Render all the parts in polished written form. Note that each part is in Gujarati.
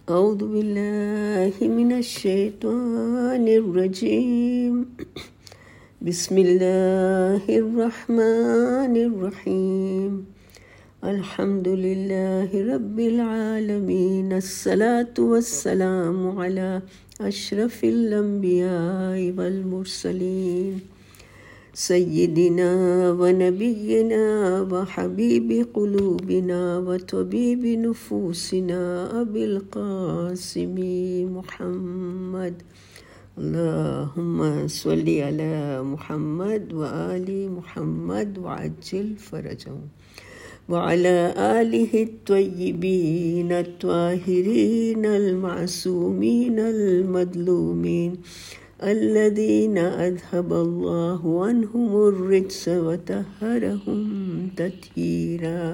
أعوذ بالله من الشيطان الرجيم بسم الله الرحمن الرحيم الحمد لله رب العالمين الصلاة والسلام على أشرف الأنبياء والمرسلين سيدنا ونبينا وحبيب قلوبنا وطبيب نفوسنا أبي القاسم محمد اللهم صل على محمد وآل محمد وعجل فرجهم وعلى آله الطيبين الطاهرين المعصومين المظلومين الذين أذهب الله عنهم الرجس وطهرهم تطهيرا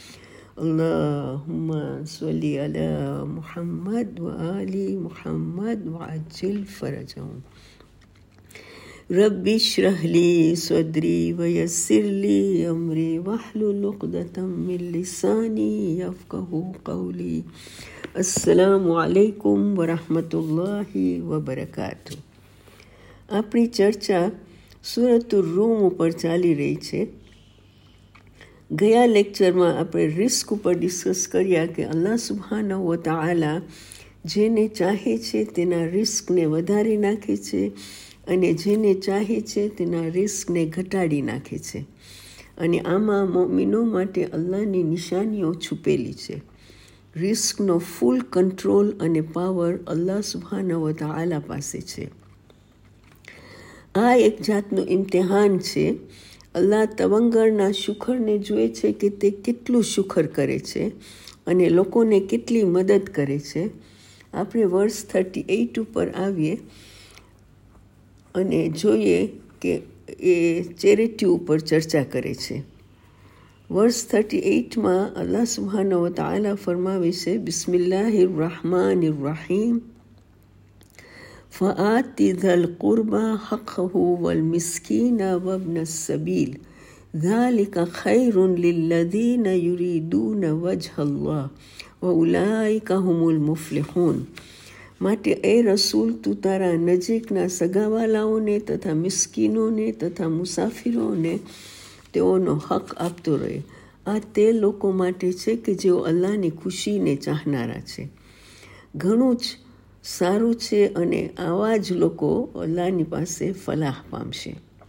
اللهم صل على محمد وآل محمد وعجل فرجهم رب اشرح لي صدري ويسر لي أمري واحلل عقدة من لساني يفقهوا قولي السلام عليكم ورحمة الله وبركاته. આપણી ચર્ચા સૂરતુર રૂમ ઉપર ચાલી રહી છે. ગયા લેક્ચરમાં આપણે રિસ્ક ઉપર ડિસ્કસ કર્યા કે અલ્લાહ સુબ્હાનહુ વ તઆલા જેને ચાહે છે તેના રિસ્કને વધારી નાખે છે અને જેને ચાહે છે તેના રિસ્કને ઘટાડી નાખે છે. અને આમાં મોમિનો માટે અલ્લાહની નિશાનીઓ છુપેલી છે. રિસ્કનો ફૂલ કંટ્રોલ અને પાવર અલ્લાહ સુબ્હાનહુ વ તઆલા પાસે છે. આ એક જાતનું ઇમ્તિહાન છે. અલ્લાહ તવંગરના શુખરને જુએ છે કે તે કેટલું શુખર કરે છે અને લોકોને કેટલી મદદ કરે છે. આપણે વર્ષ 38 ઉપર આવીએ અને જોઈએ કે એ ચેરિટી ઉપર ચર્ચા કરે છે. વર્ષ 38માં અલ્લાહ સુબ્હાનહુ વ તઆલા ફરમાવે છે બિસ્મિલ્લાહિર rahmanir rahim فآت ذا القربى حقه والمسكين وابن السبيل ذلك خير للذين يريدون وجه الله وأولئك هم المفلحون. માટે એ રસૂલ તું તારા નજીકના સગાવાલાઓને તથા મિસ્કીનોને તથા મુસાફિરોને તેઓનો હક આપતો રહે. આ તે લોકો માટે છે કે જેઓ અલ્લાહની ખુશીને ચાહનારા છે. ઘણું જ સારું છે અને આવા જ લોકો અલ્લાહની પાસે ફલાહ પામશે.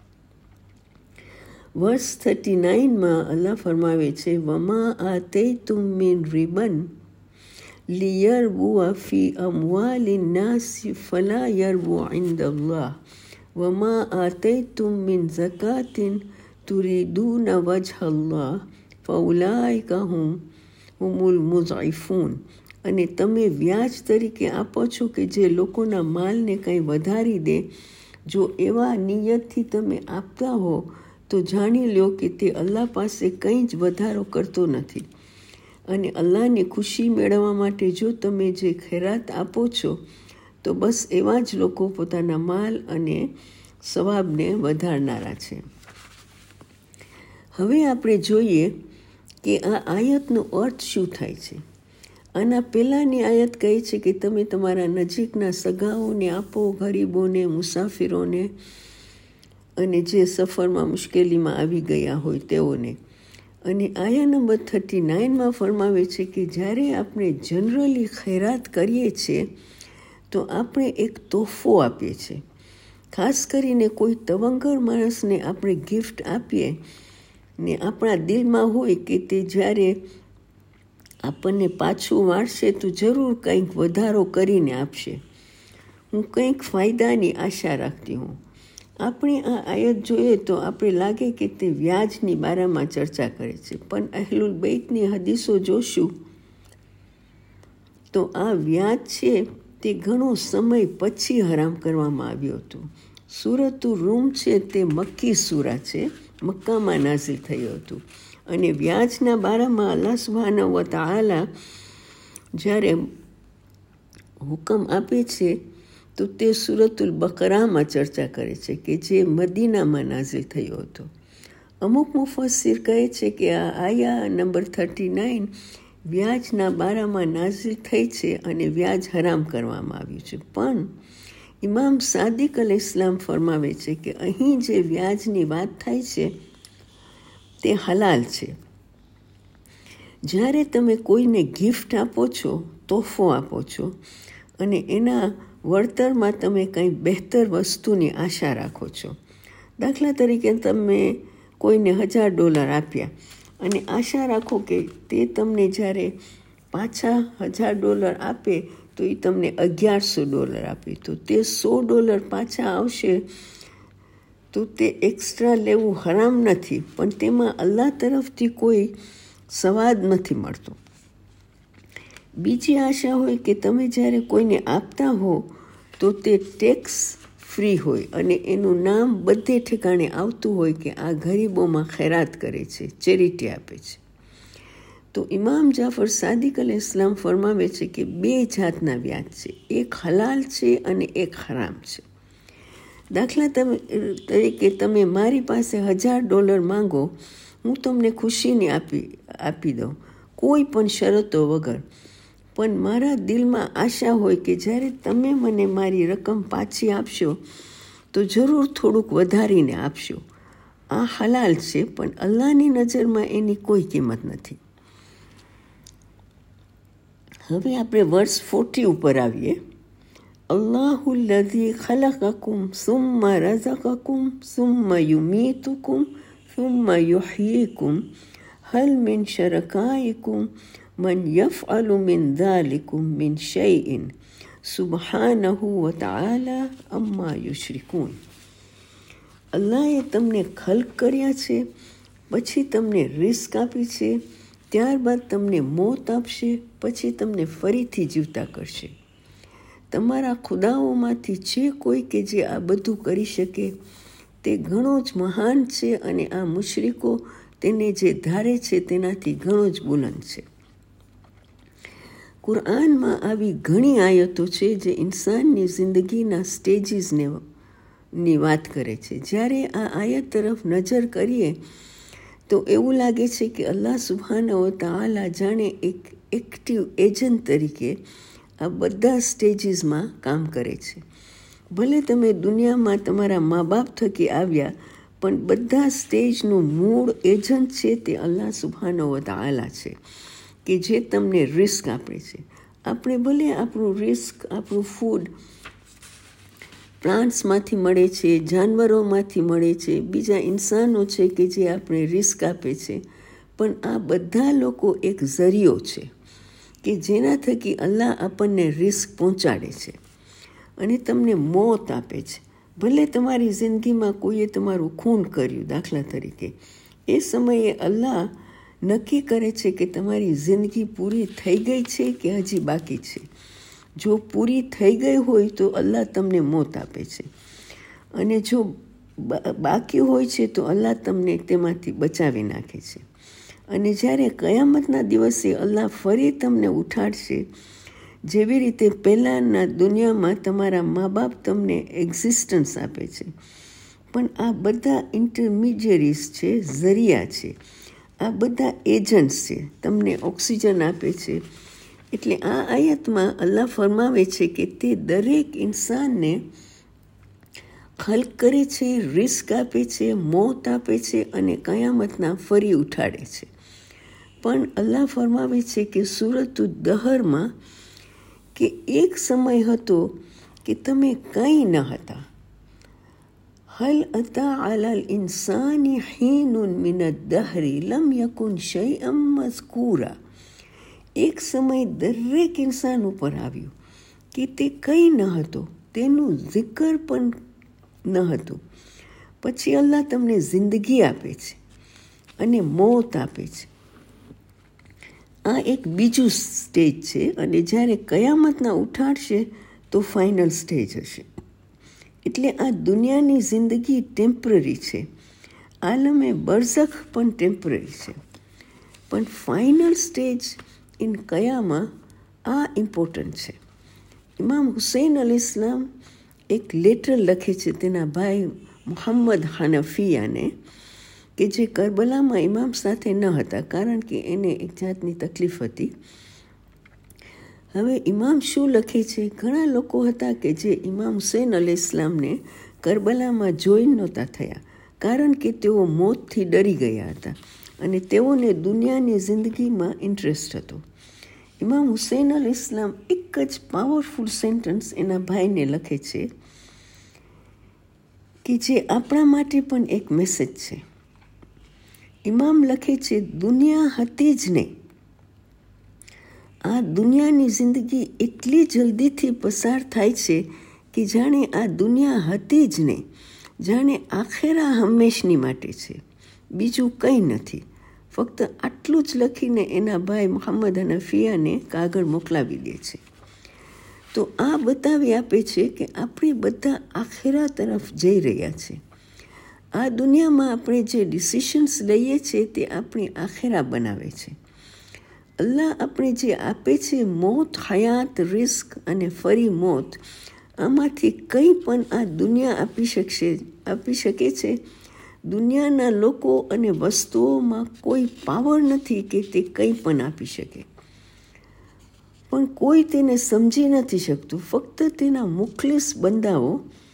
વર્ષ 39માં અલ્લાહ ફરમાવે છે વમા આતૈતુમ મિન રિબન લિયરબુઅ ફી અમવાલિન નાસ ફલા યરબુ ઇન્દલ્લાહ વમા આતૈતુમ મિન ઝકાતિન તુરીદૂન વજહલ્લાહ ફઉલાઇકા હુમુલ મુઝઇફૂન. અને તમે વ્યાજ તરીકે આપો છો કે જે લોકોના માલને કંઈ વધારી દે. જો એવા નિયતથી તમે આપતા હો તો જાણી લો કે તે અલ્લાહ પાસે કંઈ જ વધારો કરતો નથી. અને અલ્લાહની ખુશી મેળવવા માટે જો તમે જે ખૈરાત આપો છો તો બસ એવા જ લોકો પોતાના માલ અને સવાબને વધારનારા છે. હવે આપણે જોઈએ કે આ આયતનો અર્થ શું થાય છે. આના પહેલાંની આયત કહે છે કે તમે તમારા નજીકના સગાઓને આપો, ગરીબોને, મુસાફિરોને અને જે સફરમાં મુશ્કેલીમાં આવી ગયા હોય તેઓને. અને આયા નંબર 39માં ફરમાવે છે કે જ્યારે આપણે જનરલી ખૈરાત કરીએ છીએ તો આપણે એક તોહફો આપીએ છીએ. ખાસ કરીને કોઈ તવંગર માણસને આપણે ગિફ્ટ આપીએ ને આપણા દિલમાં હોય કે તે જ્યારે આપણને પાછું વાળશે તો જરૂર કંઈક વધારો કરીને આપશે. હું કંઈક ફાયદાની આશા રાખતી હું. આપણે આ આયત જોઈએ તો આપણે લાગે કે તે વ્યાજની બારામાં ચર્ચા કરે છે, પણ અહલુલ બૈતની હદીસો જોશું તો આ વ્યાજ છે તે ઘણો સમય પછી હરામ કરવામાં આવ્યું હતું. સૂરતુર રૂમ છે તે મક્કી સૂરા છે, મક્કામાં નાઝિલ થયું હતું. અને વ્યાજના બારામાં અલ્લાહ સુબ્હાનહુ વ તઆલા જ્યારે હુકમ આપે છે તો તે સૂરતુલ બકરામાં ચર્ચા કરે છે કે જે મદીનામાં નાઝિલ થયો હતો. અમુક મુફસ્સિર કહે છે કે આ આયા નંબર 39 વ્યાજના બારામાં નાઝિલ થઈ છે અને વ્યાજ હરામ કરવામાં આવ્યું છે. પણ ઇમામ સાદિક અલૈહિસ્સલામ ફરમાવે છે કે અહીં જે વ્યાજની વાત થાય છે તે હલાલ છે. જ્યારે તમે કોઈને ગિફ્ટ આપો છો, તોહફો આપો છો અને એના વળતરમાં તમે કંઈ બહેતર વસ્તુની આશા રાખો છો, દાખલા તરીકે તમે કોઈને $1000 આપ્યા અને આશા રાખો કે તે તમને જ્યારે પાછા $1000 આપે તો એ તમને $1100 આપે, તો તે $100 પાછા આવશે. તો તે એક્સ્ટ્રા લેવું હરામ નથી, પણ તેમાં અલ્લાહ તરફથી કોઈ સવાદ નથી મળતો. બીજી આશા હોય કે તમે જ્યારે કોઈને આપતા હો તો તે ટેક્સ ફ્રી હોય અને એનું નામ બધે ઠેકાણે આવતું હોય કે આ ગરીબોમાં ખૈરાત કરે છે, ચેરિટી આપે છે. તો ઇમામ જાફર સાદિક અલૈહિસ્સલામ ફરમાવે છે કે 2 જાતના વ્યાજ છે, એક હલાલ છે અને એક હરામ છે. દાખલા તરીકે તમે મારી પાસે $1000 માંગો, હું તમને ખુશીની આપી દઉં, કોઈ પણ શરતો વગર. પણ મારા દિલમાં આશા હોય કે જ્યારે તમે મને મારી રકમ પાછી આપશો તો જરૂર થોડુંક વધારીને આપશો. આ હલાલ છે, પણ અલ્લાહની નજરમાં એની કોઈ કિંમત નથી. હવે આપણે વર્સ 40 ઉપર આવીએ. અલ્લાહુ લઝી ખલકકુમ સુમ્મા રઝકકુમ સુમ્મા યુમીતુકુમ સુમ્મા યુહયીકુમ હલ મિન શરકાઇકુમ મન યફઅલુ મિન ઝાલિકુમ મિન શૈઇન સુબહાનહુ વ તઆલા અમ્મા યુશ્રિકૂન. અલ્લાહે તમને ખલ્ક કર્યા છે, પછી તમને રિસ્ક આપી છે, ત્યારબાદ તમને મોત આપશે, પછી તમને ફરીથી જીવતા કરશે. તમારા ખુદાઓમાંથી જે કોઈ કે જે આ બધું કરી શકે તે ઘણો જ મહાન છે અને આ મુશરિકો તેને જે ધારે છે તેનાથી ઘણો જ બુલંદ છે. કુરઆનમાં આવી ઘણી આયતો છે જે ઇન્સાનની જિંદગીના સ્ટેજીસની વાત કરે છે. જ્યારે આ આયત તરફ નજર કરીએ તો એવું લાગે છે કે અલ્લાહ સુબ્હાનહુ વ તઆલા જાણે એક એક્ટિવ એજન્ટ તરીકે આ બધા સ્ટેજીસમાં કામ કરે છે. ભલે તમે દુનિયામાં તમારા મા બાપ થકી આવ્યા, પણ બધા સ્ટેજનું મૂળ એજન્ટ છે તે અલ્લાહ સુબ્હાનહુ વ તઆલા છે કે જે તમને રિસ્ક આપે છે. આપણે ભલે આપણું રિસ્ક, આપણું ફૂડ પ્લાન્ટ્સમાંથી મળે છે, જાનવરોમાંથી મળે છે, બીજા ઇન્સાનો છે કે જે આપણે રિસ્ક આપે છે, પણ આ બધા લોકો એક ઝરિયો છે કે જેના થકી અલ્લાહ આપણને રિસ્ક પહોંચાડે છે અને તમને મોત આપે છે. ભલે તમારી જિંદગીમાં કોઈએ તમારું ખૂન કર્યું, દાખલા તરીકે, એ સમયે અલ્લાહ નક્કી કરે છે કે તમારી જિંદગી પૂરી થઈ ગઈ છે કે હજી બાકી છે. જો પૂરી થઈ ગઈ હોય તો અલ્લાહ તમને મોત આપે છે અને જો બાકી હોય છે તો અલ્લાહ તમને તેમાંથી બચાવી નાખે છે. અને જ્યારે કયામતના દિવસે અલ્લાહ ફરી તમને ઉઠાડશે, જેવી રીતે પહેલાંના દુનિયામાં તમારા મા બાપ તમને એક્ઝિસ્ટન્સ આપે છે, પણ આ બધા ઇન્ટરમિડિયરીઝ છે, ઝરિયા છે, આ બધા એજન્ટ્સ છે, તમને ઓક્સિજન આપે છે. એટલે આ આયતમાં અલ્લાહ ફરમાવે છે કે તે દરેક ઇન્સાનને ખલ્ક કરે છે, રિસ્ક આપે છે, મોત આપે છે અને કયામતના ફરી ઉઠાડે છે. પણ અલ્લાહ ફરમાવે છે કે સૂરત દહરમાં કે એક સમય હતો કે તમે કંઈ ન હતા. હલ અતા અલલ ઇન્સાની હીનુન મિન અદ્દહરી લમ યકુન શૈઅમ મઝકૂરા. એક સમય દરેક ઇન્સાન ઉપર આવ્યું કે તે કંઈ ન હતો, તેનું જિકર પણ ન હતું. પછી અલ્લાહ તમને જિંદગી આપે છે અને મોત આપે છે. આ એક બીજું સ્ટેજ છે અને જ્યારે કયામતના ઉઠાડશે તો ફાઇનલ સ્ટેજ હશે. એટલે આ દુનિયાની જિંદગી ટેમ્પરરી છે, આલમે બરઝખ પણ ટેમ્પરરી છે, પણ ફાઇનલ સ્ટેજ ઇન કયામાં આ ઇમ્પોર્ટન્ટ છે. ઇમામ હુસૈન અલૈહિસ્સલામ એક લેટર લખે છે તેના ભાઈ મુહમ્મદ હનફિયાને કે જે કરબલામાં ઇમામ સાથે ન હતા, કારણ કે એને એક જાતની તકલીફ હતી. હવે ઇમામ શું લખે છે? ઘણા લોકો હતા કે જે ઇમામ હુસૈન અલૈહિસ્સલામને કરબલામાં જોઈ નહોતા થયા, કારણ કે તેઓ મોતથી ડરી ગયા હતા અને તેઓને દુનિયાની જિંદગીમાં ઇન્ટરેસ્ટ હતો. ઇમામ હુસૈન અલૈહિસ્સલામ એક જ પાવરફુલ સેન્ટન્સ એના ભાઈને લખે છે કે જે આપણા માટે પણ એક મેસેજ છે. ઇમામ લખે છે, દુનિયા હતી જ નહીં. આ દુનિયાની જિંદગી એટલી જલ્દીથી પસાર થાય છે કે જાણે આ દુનિયા હતી જ નહીં, જાણે આખેરા હંમેશની માટે છે, બીજું કંઈ નથી. ફક્ત આટલું જ લખીને એના ભાઈ મુહમ્મદ હનફિયાને કાગળ મોકલાવી દે છે. તો આ બતાવી આપે છે કે આપણે બધા આખેરા તરફ જઈ રહ્યા છે. આ દુનિયામાં આપણે જે ડિસિશન્સ લઈએ છીએ તે આપણી આખેરા બનાવે છે. અલ્લાહ આપણે જે આપે છે, મોત, હયાત, રિસ્ક અને ફરી મોત, આમાંથી કંઈ પણ આ દુનિયા આપી શકે છે. દુનિયાના લોકો અને વસ્તુઓમાં કોઈ પાવર નથી કે તે કંઈ પણ આપી શકે, પણ કોઈ તેને સમજી નથી શકતું. ફક્ત તેના મુખલિસ બંદાઓ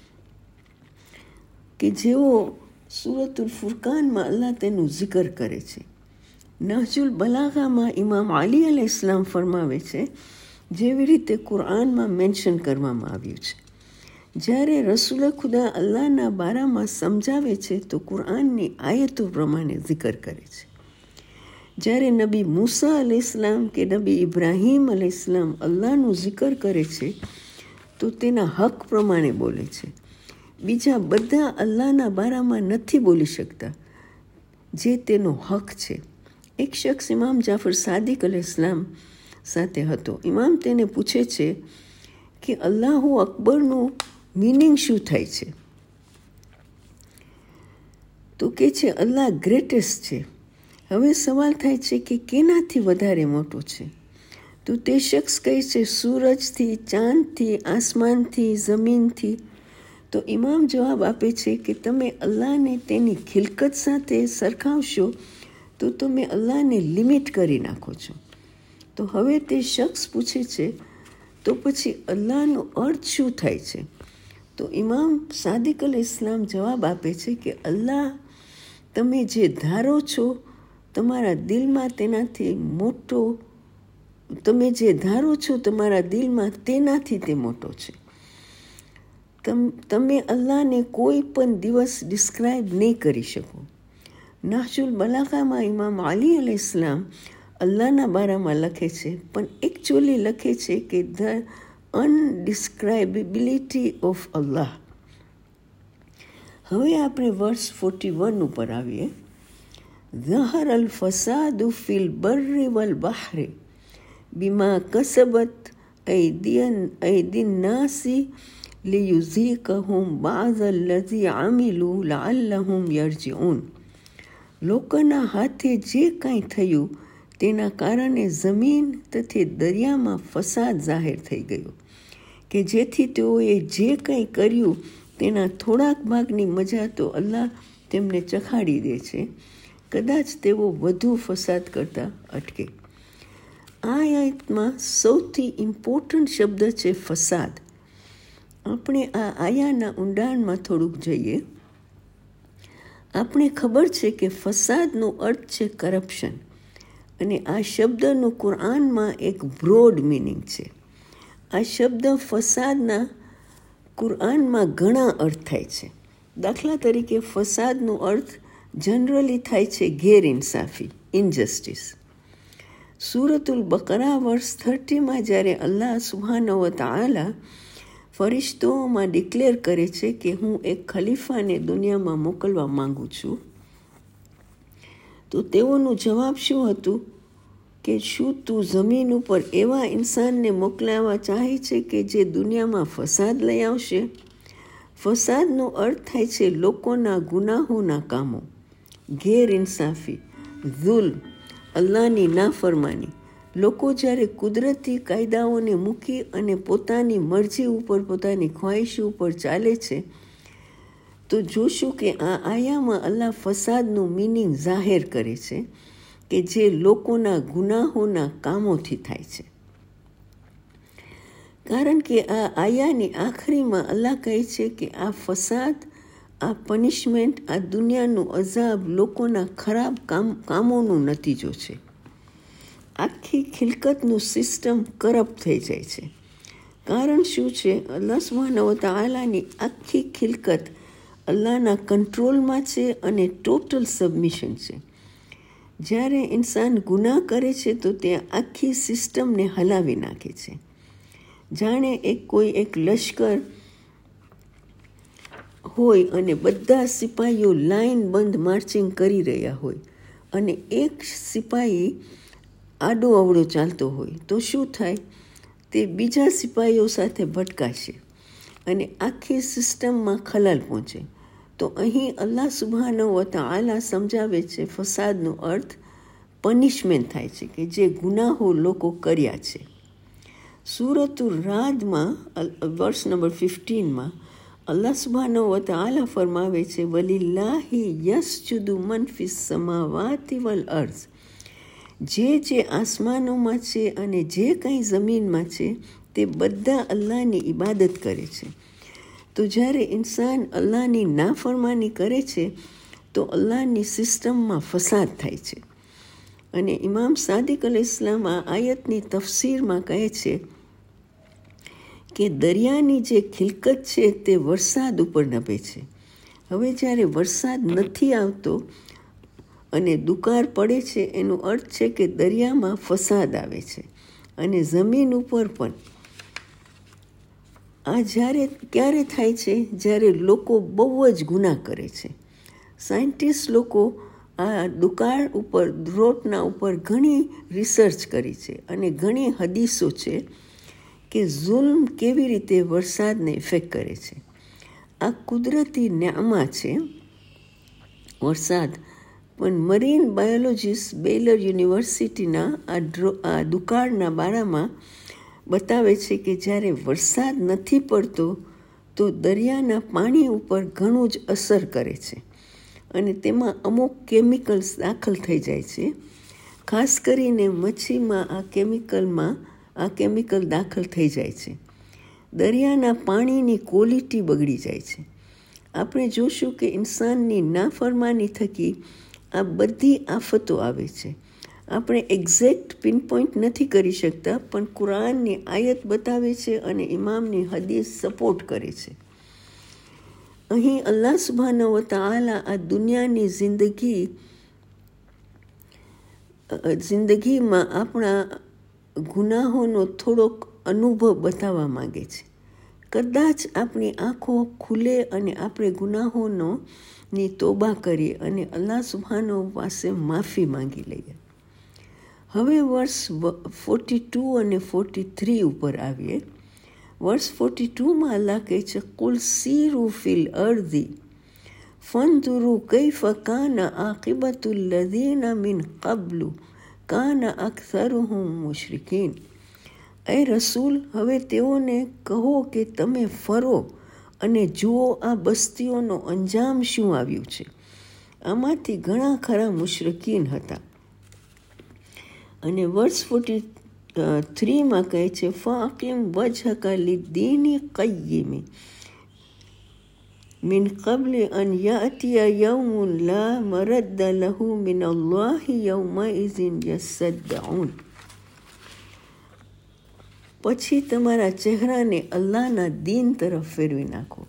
કે જેઓ સૂરતુલ ફુરકાનમાં અલ્લાહ તેનું જિકર કરે છે. નહજુલ બલાગામાં ઇમામ અલી અલૈહિસ્સલામ ફરમાવે છે, જેવી રીતે કુરઆનમાં મેન્શન કરવામાં આવ્યું છે. જ્યારે રસૂલ ખુદા અલ્લાહના બારામાં સમજાવે છે તો કુરઆનની આયતો પ્રમાણે જિકર કરે છે. જ્યારે નબી મૂસા અલૈહિસ્સલામ કે નબી ઇબ્રાહીમ અલૈહિસ્સલામ અલ્લાહનું જિકર કરે છે તો તેના હક પ્રમાણે બોલે છે. બીજા બધા અલ્લાહના બારામાં નથી બોલી શકતા, જે તેનો હક છે. એક શખ્સ ઇમામ જાફર સાદિક અલૈહિસ્સલામ સાથે હતો. ઇમામ તેને પૂછે છે કે અલ્લાહુ અકબરનું મીનિંગ શું થાય છે? તો કે છે અલ્લાહ ગ્રેટેસ્ટ છે. હવે સવાલ થાય છે કે કેનાથી વધારે મોટો છે? તો તે શખ્સ કહે છે સૂરજથી, ચાંદથી, આસમાનથી, જમીનથી. તો ઇમામ જવાબ આપે છે કે તમે અલ્લાહને તેની ખિલકત સાથે સરખાવશો તો તમે અલ્લાહને લિમિટ કરી નાખો છો. તો હવે તે શખ્સ પૂછે છે તો પછી અલ્લાહનો અર્થ શું થાય છે? તો ઇમામ સાદિક અલૈહિસ્સલામ જવાબ આપે છે કે અલ્લાહ તમે જે ધારો છો તમારા દિલમાં તેનાથી મોટો, તમે જે ધારો છો તમારા દિલમાં તેનાથી તે મોટો છે. તમે અલ્લાહને કોઈ પણ દિવસ ડિસ્ક્રાઇબ નહીં કરી શકો. નહજુલ બલાગામાં ઇમામ અલી અલૈહિસ્સલામ અલ્લાહના બારામાં લખે છે, પણ એકચ્યુઅલી લખે છે કે ધ અનડિસ્ક્રાઇબિલિટી ઓફ અલ્લાહ. હવે આપણે વર્સ 41 ઉપર આવીએ. ઝહર અલ ફસાદુ ફિલ બર્રી વલ બહરી બિમા કસબત ઐદિન નાસી લિયુઝીકહુમ બાઝ અલ્લઝી આમિલુ લઅલ્લહુમ યરજીઉન. લોકોના હાથે જે કાંઈ થયું તેના કારણે જમીન તથા દરિયામાં ફસાદ જાહેર થઈ ગયો, કે જેથી તેઓએ જે કંઈ કર્યું તેના થોડાક ભાગની મજા તો અલ્લાહ તેમને ચખાડી દે છે, કદાચ તેઓ વધુ ફસાદ કરતા અટકે. આ આયતમાં સૌથી ઇમ્પોર્ટન્ટ શબ્દ છે ફસાદ. આપણે આ આયાના ઊંડાણમાં થોડુંક જઈએ. આપણે ખબર છે કે ફસાદનો અર્થ છે કરપ્શન, અને આ શબ્દનું કુરઆનમાં એક બ્રોડ મિનિંગ છે. આ શબ્દ ફસાદના કુરઆનમાં ઘણા અર્થ થાય છે. દાખલા તરીકે ફસાદનો અર્થ જનરલી થાય છે ગેરઇન્સાફી, ઇનજસ્ટિસ. સૂરતુલ બકરા વર્સ 30માં જ્યારે અલ્લાહ સુબ્હાનહુ વ તઆલા ફરિશ્તોમાં ડિક્લેર કરે છે કે હું એક ખલીફાને દુનિયામાં મોકલવા માંગુ છું, તો તેઓનું જવાબ શું હતું કે શું તું જમીન ઉપર એવા ઇન્સાનને મોકલાવવા ચાહે છે કે જે દુનિયામાં ફસાદ લઈ આવશે? ફસાદનો અર્થ થાય છે લોકોના ગુનાહોના કામો, ગેરઇન્સાફી, ઝુલ્મ, અલ્લાહની નાફરમાની. લોકો જ્યારે કુદરતી કાયદાઓને મૂકી અને પોતાની મરજી ઉપર, પોતાની ખ્વાહિશો ઉપર ચાલે છે, તો જોશું કે આ આયામાં અલ્લાહ ફસાદનું મિનિંગ જાહેર કરે છે કે જે લોકોના ગુનાહોના કામોથી થાય છે. કારણ કે આ આયાની આખરીમાં અલ્લાહ કહે છે કે આ ફસાદ, આ પનિશમેન્ટ, આ દુનિયાનું અઝાબ લોકોના ખરાબ કામોનો નતીજો છે. આખી ખિલકતનું સિસ્ટમ કરપ્ટ થઈ જાય છે. કારણ શું છે? અલ્લાહ સુબ્હાનહુ વ તઆલાની આખી ખિલકત અલ્લાહના કંટ્રોલમાં છે અને ટોટલ સબમિશન છે. જ્યારે ઇન્સાન ગુનાહ કરે છે તો તે આખી સિસ્ટમને હલાવી નાખે છે. જાણે કોઈ એક લશ્કર હોય અને બધા સિપાહીઓ લાઈન બંધ માર્ચિંગ કરી રહ્યા હોય અને એક સિપાહી આડો અવળો ચાલતો હોય તો શું થાય? તે બીજા સિપાહીઓ સાથે ભટકાશે અને આખી સિસ્ટમમાં ખલાલ પહોંચે. તો અહીં અલ્લાહ સુબ્હાનહુ વ તઆલા સમજાવે છે ફસાદનો અર્થ પનિશમેન્ટ થાય છે કે જે ગુનાહો લોકો કર્યા છે. સૂરતુર રાદમાં વર્સ નંબર 15માં અલ્લાહ સુબ્હાનહુ વ તઆલા ફરમાવે છે વલિલ્લાહી યસ્જુદુ મન ફિસ સમાવાતિ વલ અર્ઝ. જે આસમાનોમાં છે અને જે કંઈ જમીનમાં છે તે બધા અલ્લાહની ઇબાદત કરે છે. તો જ્યારે ઇન્સાન અલ્લાહની નાફરમાની કરે છે તો અલ્લાહની સિસ્ટમમાં ફસાદ થાય છે. અને ઇમામ સાદિક અલૈહિસ્સલામ આ આયતની તફસીરમાં કહે છે કે દરિયાની જે ખિલકત છે તે વરસાદ ઉપર નભે છે. હવે જ્યારે વરસાદ નથી આવતો અને દુકાળ પડે છે એનો અર્થ છે કે દરિયામાં ફસાદ આવે છે. અને જમીન ઉપર પણ આ ક્યારે થાય છે? જ્યારે લોકો બહુ જ ગુનાહ કરે છે. સાયન્ટિસ્ટ લોકો આ દુકાળ ઉપર, દ્રોટના ઉપર ઘણી રિસર્ચ કરી છે અને ઘણી હદીસો છે કે જુલ્મ કેવી રીતે વરસાદને ઇફેક્ટ કરે છે. આ કુદરતી ન્યામા છે વરસાદ. પણ મરીન બાયોલોજીસ્ટ બેલર યુનિવર્સિટીના આ દુકાળના બારામાં બતાવે છે કે જ્યારે વરસાદ નથી પડતો તો દરિયાના પાણી ઉપર ઘણું જ અસર કરે છે અને તેમાં અમુક કેમિકલ્સ દાખલ થઈ જાય છે. ખાસ કરીને મચ્છીમાં આ કેમિકલ દાખલ થઈ જાય છે. દરિયાના પાણીની ક્વોલિટી બગડી જાય છે. આપણે જોશું કે ઇન્સાનની નાફરમાની થકી આ બધી આફતો આવે છે. આપણે એક્ઝેક્ટ પિનપોઈન્ટ નથી કરી શકતા, પણ કુરાનની આયત બતાવે છે અને ઇમામની હદીસ સપોર્ટ કરે છે. અહીં અલ્લાહ સુબ્હાનહુ વ તઆલા આ દુનિયાની જિંદગીમાં આપણા ગુનાહોનો થોડોક અનુભવ બતાવવા માંગે છે. કદાચ આપણી આંખો ખુલે અને આપણે ગુનાહોની તોબા કરીએ અને અલ્લાહ સુબ્હાનહુ પાસે માફી માંગી લઈએ. હવે વર્સ 42 અને 43 ઉપર આવીએ. વર્સ 42માં અલ્લાહ કહે છે કુલ સીરુ ફિલ અર્ધી ફંઝુરુ કૈફ કાના આકિબતુલ લઝીના મિન કબલુ કાના અક્સરુહુમ મુશરિકીન. એ રસૂલ, હવે તેઓને કહો કે તમે ફરો અને જુઓ આ બસ્તીઓનો અંજામ શું આવ્યું છે. આમાંથી ઘણા ખરા મુશરિકીન હતા. અને વર્સ 43માં કહે છે ફાકિમ વજહકા લિદ્દીની કય્યિમ મિન કબલ અન યાતિયા યૌમુન લા મરદ્દ લહુ મિન અલ્લાહી યૌમઇઝિન યસદ્દઉન. પછી તમારા ચહેરાને અલ્લાહના દીન તરફ ફેરવી નાખો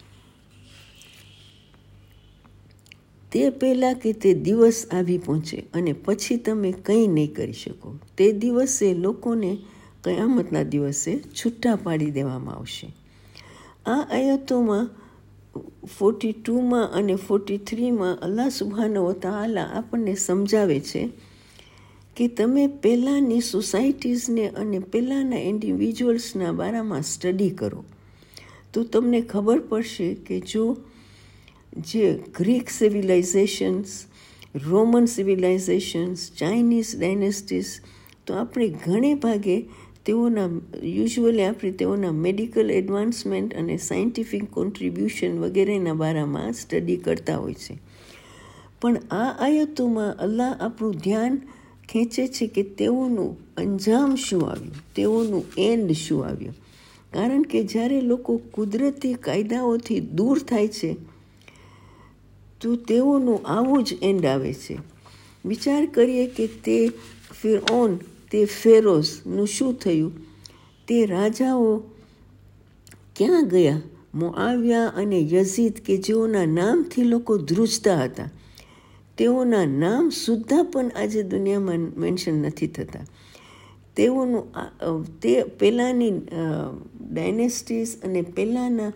તે પહેલાં કે તે દિવસ આવી પહોંચે અને પછી તમે કંઈ નહીં કરી શકો. તે દિવસે લોકોને કયામતના દિવસે છૂટા પાડી દેવામાં આવશે. આ આયતોમાં 42માં અને 43માં અલ્લાહ સુબ્હાનહુ વ તઆલા આપણને સમજાવે છે કે તમે પહેલાંની સોસાયટીઝને અને પહેલાંના ઇન્ડિવિજ્યુઅલ્સના બારામાં સ્ટડી કરો તો તમને ખબર પડશે કે જે Greek civilizations, Roman civilizations, Chinese dynasties, તો આપણે ઘણે ભાગે યુઝ્યુઅલી આપણે તેઓના મેડિકલ એડવાન્સમેન્ટ અને સાયન્ટિફિક કોન્ટ્રીબ્યુશન વગેરેના બારામાં સ્ટડી કરતા હોય છે. પણ આ આયતોમાં અલ્લાહ આપણું ધ્યાન ખેંચે છે કે તેઓનું અંજામ શું આવ્યું, તેઓનું એન્ડ શું આવ્યું. કારણ કે જ્યારે લોકો કુદરતી કાયદાઓથી દૂર થાય છે તો તેઓનું આવું જ એન્ડ આવે છે. વિચાર કરીએ કે તે ફિરૌન, તે ફેરોઝનું શું થયું, તે રાજાઓ ક્યાં ગયા. મુઆવિયા અને યઝીદ કે જેઓના નામથી લોકો ધ્રુજતા હતા, તેઓના નામ સુદ્ધા પણ આજે દુનિયામાં મેન્શન નથી થતા. તેઓનું તે પહેલાંની ડાયનેસ્ટીઝ અને પહેલાંના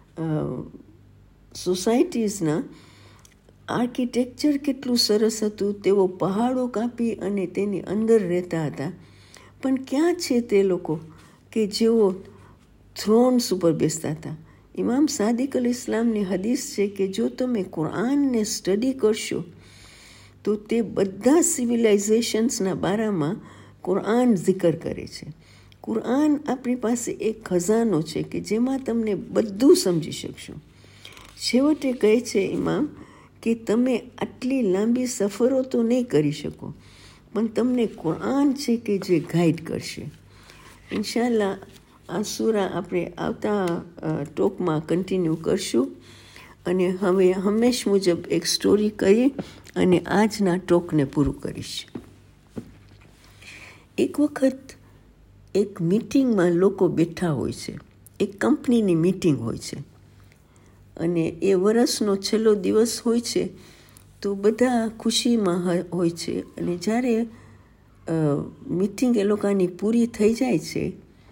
સોસાયટીઝના આર્કિટેક્ચર કેટલું સરસ હતું. તેઓ પહાડો કાપી અને તેની અંદર રહેતા હતા. પણ ક્યાં છે તે લોકો કે જેઓ થ્રોન્સ ઉપર બેસતા હતા. ઇમામ સાદિક અલ ઇસ્લામની હદીસ છે કે જો તમે કુરાનને સ્ટડી કરશો તો તે બધા સિવિલાઇઝેશન્સના બારામાં કુરાન zikr કરે છે. કુરાન આપણી પાસે એક ખજાનો છે કે જેમાં તમને બધું સમજી શકશો. છેવટે કહે છે ઇમામ કે તમે આટલી લાંબી સફરો તો નહીં કરી શકો, પણ તમને કુરાન છે કે જે ગાઈડ કરશે. ઇન્શાલ્લાહ આ સૂરા આપણે આવતા ટોકમાં કન્ટિન્યુ કરશું. અને હવે હંમેશ મુજબ એક સ્ટોરી કરી અને આજના ટોકને પૂરું કરીશ. એક વખત એક મીટિંગમાં લોકો બેઠા હોય છે. એક કંપનીની મીટિંગ હોય છે અને એ વર્ષનો છેલ્લો દિવસ હોય છે તો બધા ખુશીમાં હોય છે. અને જ્યારે મીટિંગ એ લોકોની પૂરી થઈ જાય છે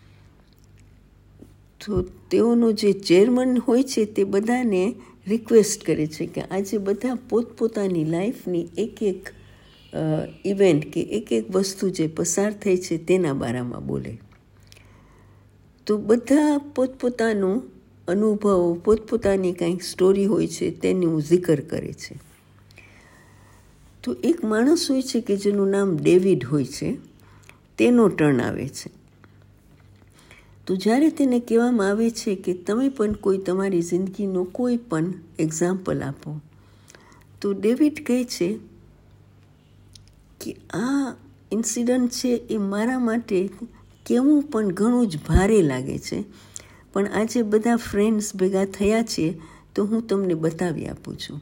તો તેઓનો જે ચેરમેન હોય છે તે બધાને રિક્વેસ્ટ કરે છે કે આજે બધા પોતપોતાની લાઈફની એક ઇવેન્ટ કે એક વસ્તુ જે પસાર થઈ છે તેના બારામાં બોલે. તો બધા પોતપોતાનું અનુભવ, પોતપોતાની કંઈક સ્ટોરી હોય છે તેનું zikr કરે છે. તો એક માણસ હોય છે કે જેનું નામ ડેવિડ હોય છે, તેનો ટર્ન આવે છે. તો જ્યારે તેને કહેવામાં આવે છે કે તમે પણ કોઈ તમારી જિંદગીનો કોઈ પણ એક્ઝામ્પલ આપો, તો ડેવિડ કહે છે કે આ ઇન્સિડન્ટ છે એ મારા માટે કહેવું પણ ઘણું જ ભારે લાગે છે, પણ આજે બધા ફ્રેન્ડ્સ ભેગા થયા છે તો હું તમને બતાવી આપું છું.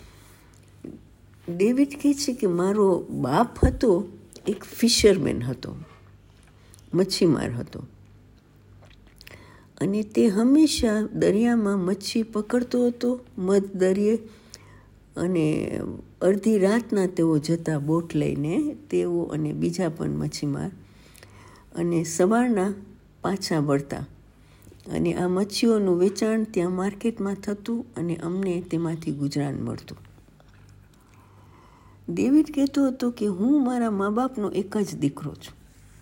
ડેવિડ કહે છે કે મારો બાપ હતો એક ફિશરમેન હતો, મચ્છીમાર હતો, અને તે હંમેશા દરિયામાં મચ્છી પકડતો હતો મધ દરિયે. અને અડધી રાતના તેઓ જતા બોટ લઈને, તેઓ અને બીજા પણ મચ્છીમાર, અને સવારના પાછા વળતા. અને આ મચ્છીઓનું વેચાણ ત્યાં માર્કેટમાં થતું અને અમને તેમાંથી ગુજરાન મળતું. ડેવિડ કહેતો હતો કે હું મારા મા બાપનો એક જ દીકરો છું.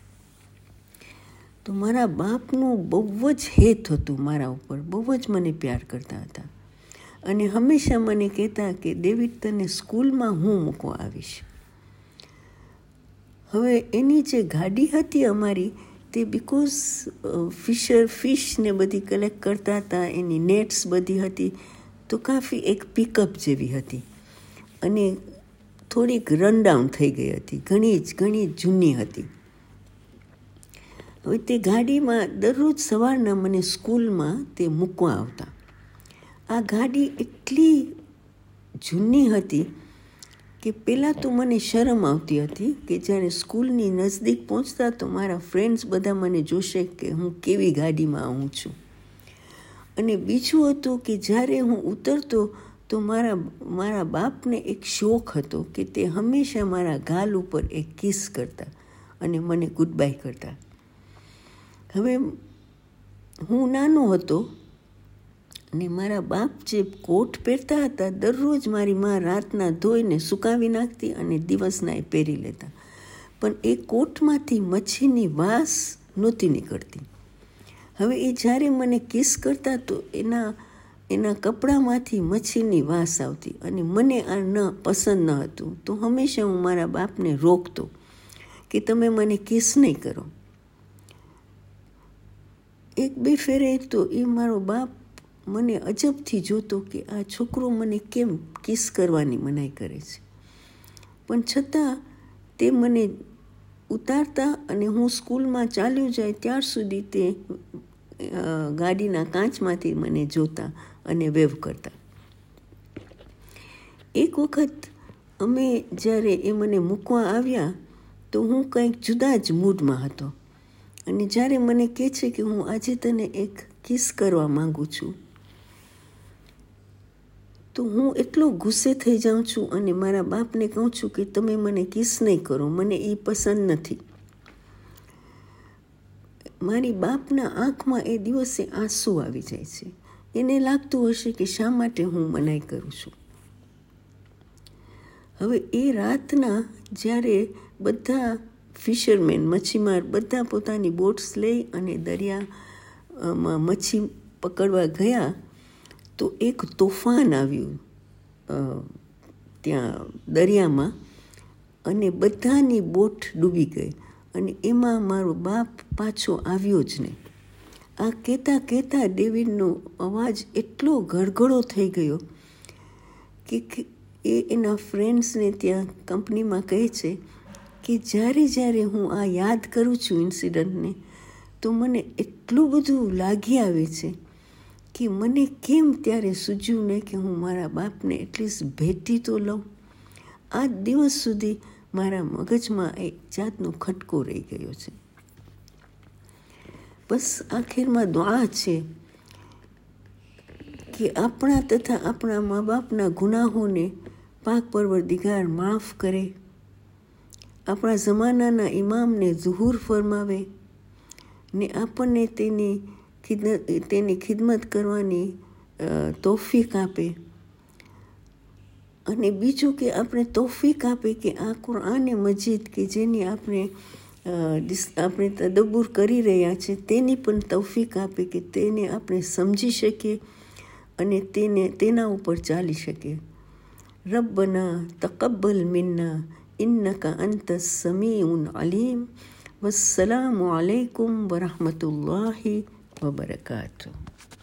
તો મારા બાપનું બહુ જ હેત હતું મારા ઉપર, બહુ જ મને પ્યાર કરતા હતા. અને હંમેશા મને કહેતા કે ડેવિડ તને સ્કૂલમાં હું મૂકવા આવીશ. હવે એની જે ગાડી હતી અમારી, તે બિકોઝ ફિશ ને બધી કલેક્ટ કરતા હતા, એની નેટ્સ બધી હતી, તો કાફી એક પિકઅપ જેવી હતી અને થોડીક રનડાઉન થઈ ગઈ હતી, ઘણી જૂની હતી. હવે તે ગાડીમાં દરરોજ સવારના મને સ્કૂલમાં તે મૂકવા આવતા. આ ગાડી એટલી જૂની હતી કે પહેલાં તો મને શરમ આવતી હતી કે જ્યારે સ્કૂલની નજદીક પહોંચતા તો મારા ફ્રેન્ડ્સ બધા મને જોશે કે હું કેવી ગાડીમાં આવું છું. અને બીજું હતું કે જ્યારે હું ઉતરતો તો મારા બાપને એક શોખ હતો કે તે હંમેશા મારા ગાલ ઉપર એક કિસ કરતા અને મને ગુડ બાય કરતા. હવે હું નાનો હતો અને મારા બાપ જે કોટ પહેરતા હતા, દરરોજ મારી મા રાતના ધોઈને સુકાવી નાખતી અને દિવસના એ પહેરી લેતા. પણ એ કોટમાંથી મચ્છીની વાસ નહોતી નીકળતી. હવે એ જ્યારે મને કિસ કરતા તો એના કપડામાંથી મચ્છીની વાસ આવતી અને મને આ પસંદ ન હતું. તો હંમેશા હું મારા બાપને રોકતો કે તમે મને કિસ નહીં કરો. એક બે ફેરે તો એ મારો બાપ મને અજબથી જોતો કે આ છોકરો મને કેમ કિસ કરવાની મનાઈ કરે છે, પણ છતાં તે મને ઉતારતા અને હું સ્કૂલમાં ચાલ્યું જાય ત્યાર સુધી તે ગાડીના કાચમાંથી મને જોતા અને વેવ કરતા. એક વખત અમે જ્યારે એ મને મૂકવા આવ્યા તો હું કંઈક જુદા જ મૂડમાં હતો, અને જ્યારે મને કહે છે કે હું આજે તને એક કિસ કરવા માંગુ છું, તો હું એટલો ગુસ્સે થઈ જાઉં છું અને મારા બાપને કહું છું કે તમે મને કિસ નહીં કરો, મને એ પસંદ નથી. મારી બાપના આંખમાં એ દિવસે આંસુ આવી જાય છે. એને લાગતું હશે કે શા માટે હું મનાઈ કરું છું. હવે એ રાતના જ્યારે બધા ફિશરમેન, મચ્છીમાર બધા પોતાની બોટ્સ લઈ અને દરિયામાં મચ્છી પકડવા ગયા, તો એક તોફાન આવ્યું ત્યાં દરિયામાં, અને બધાની બોટ ડૂબી ગઈ, અને એમાં મારો બાપ પાછો આવ્યો જ નહીં. આ કહેતા કહેતા ડેવિડનો અવાજ એટલો ગળગળો થઈ ગયો કે એ એના ફ્રેન્ડ્સને ત્યાં કંપનીમાં કહે છે કે જ્યારે જ્યારે હું આ યાદ કરું છું ઇન્સિડન્ટને, તો મને એટલું બધું લાગી આવે છે કે મને કેમ ત્યારે સૂઝ્યું નહીં કે હું મારા બાપને એટલીસ્ટ ભેટી તો લઉં. આ દિવસ સુધી મારા મગજમાં એક જાતનો ખટકો રહી ગયો છે. બસ આખિરમાં દુઆ છે કે આપણા તથા આપણા મા બાપના ગુનાહોને પાક પરવરદિગાર માફ કરે, આપણા જમાનાના ઇમામને ઝુહૂર ફરમાવે ને આપણને તેની ખિદમત કરવાની તૌફીક આપે. અને બીજું કે આપણે તૌફીક આપે કે આ કુરઆને મજીદ કે જેની આપણે તદબ્બુર કરી રહ્યા છે તેની પણ તૌફીક આપે કે તેને આપણે સમજી શકીએ અને તેના ઉપર ચાલી શકીએ. રબ્બના તકબ્બલ મિન્ના ઇન્નકા અંતસ સમીઉન અલીમ. વસ્સલામુ અલૈકુમ વરહમતુલ્લાહિ વબરકાતુહ.